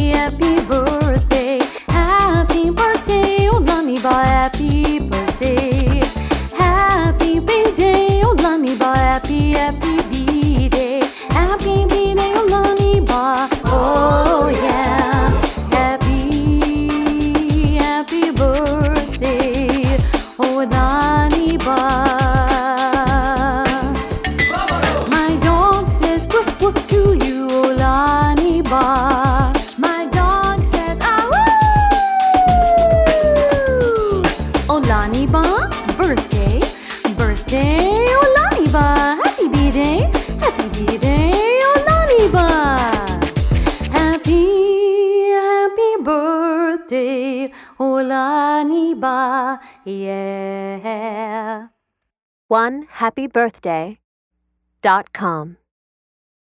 happy birthday. Happy birthday, oh Laniba, happy birthday. Happy B-day, oh Laniba, happy B-day. Happy B-day, oh Laniba, oh yeah. Happy birthday, oh Laniba. My dog says woof woof to you, oh Laniba. My dog says ah woo. Oh Laniba, birthday, birthday, oh Laniba. Happy B-day, oh Laniba. Happy birthday, oh Laniba, yeah. OneHappyBirthday.com